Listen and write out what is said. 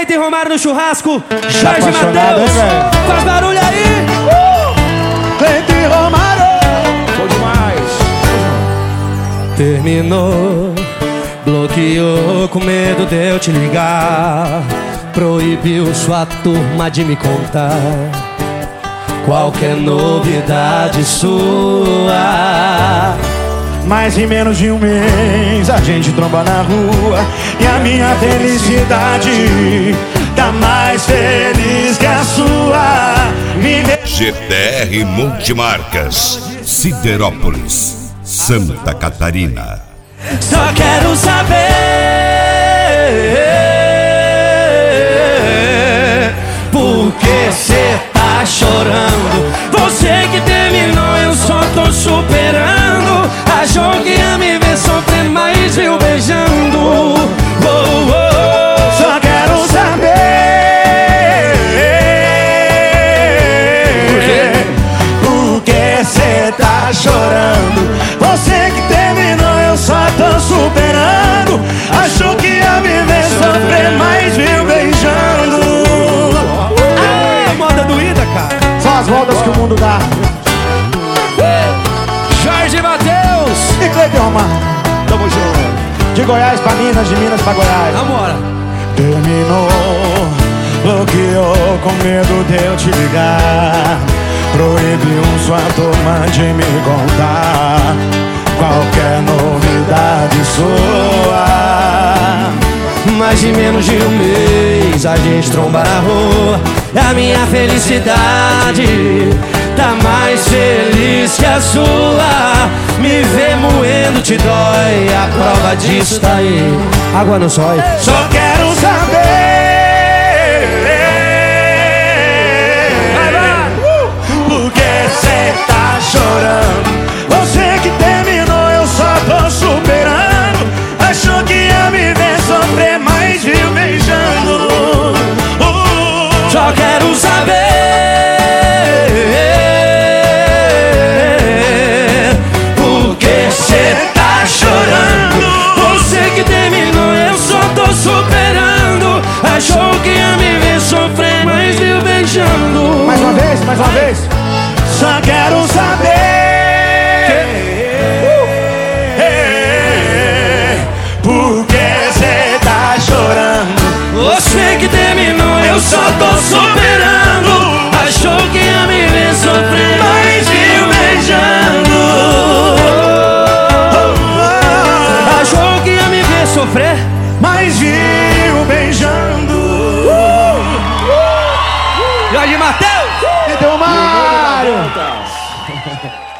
Cleiton Romário no churrasco, Jorge Matheus, faz barulho aí. Cleiton Romário, Bom demais. Terminou, bloqueou com medo de eu te ligar, proibiu sua turma de me contar qualquer novidade sua. mas em menos de um mês a gente tromba na rua e a minha felicidade tá mais feliz que a sua. GTR Multimarcas, Siderópolis, Santa Catarina. Só quero saber por que cê tá chorando. Você que terminou, eu só tô superando. Achou que ia me ver sofrer, mas viu beijando. Oh, oh. Só quero saber por que cê tá chorando. Você que terminou, eu só tô superando. Achou que ia me ver sofrer, mas viu beijando. Ah, moda doída, cara. São as voltas que o mundo dá. Jorge Matheus E Cleiton Romário, Tamo junto. de Goiás pra Minas, de Minas pra Goiás. Vambora. Terminou, bloqueou com medo de eu te ligar, proibiu sua turma de me contar qualquer novidade sua. Mais de menos de um mês a gente tromba na rua e a minha felicidade tá mais feliz que a sua. Me ver moendo te dói, a prova disso tá aí. Água no zóio. Só quero saber por que cê tá chorando. Você que terminou, eu só tô superando. Achou que ia me ver sofrer, mas viu beijando. Só quero saber por que cê tá chorando. Você que terminou, eu só tô superando. Achou que ia me ver sofrer, mas viu beijando. Mais uma vez, mais uma vez. Só quero saber por que cê tá chorando. Você que terminou, eu só tô superando. Achou que ia me ver sofrer, mas viu beijando. Achou que ia me ver sofrer, Mas viu beijando. Jorge Matheus. Cleiton Romário.